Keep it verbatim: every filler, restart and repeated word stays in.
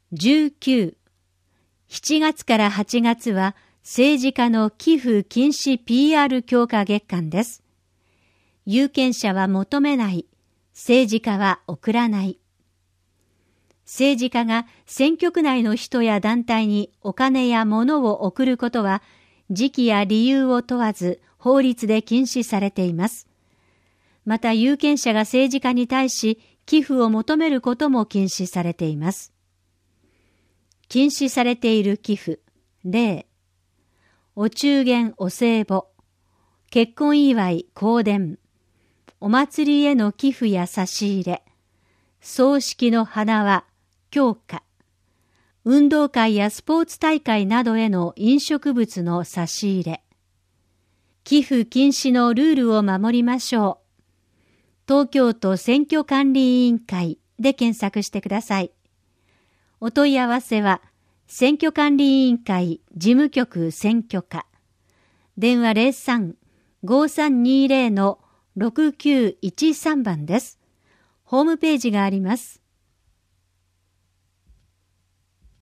じゅうきゅう、しちがつからはちがつは政治家の寄付禁止 ピーアール 強化月間です。有権者は求めない、政治家は送らない。政治家が選挙区内の人や団体にお金や物を送ることは、時期や理由を問わず法律で禁止されています。また有権者が政治家に対し寄付を求めることも禁止されています。禁止されている寄付、例、お中元お歳暮、結婚祝い香典、お祭りへの寄付や差し入れ、葬式の花輪、供花、運動会やスポーツ大会などへの飲食物の差し入れ。寄付禁止のルールを守りましょう。東京都選挙管理委員会で検索してください。お問い合わせは、選挙管理委員会事務局選挙課。電話 ゼロさん ごさんにゼロ のろくきゅういちさん 番です。ホームページがあります。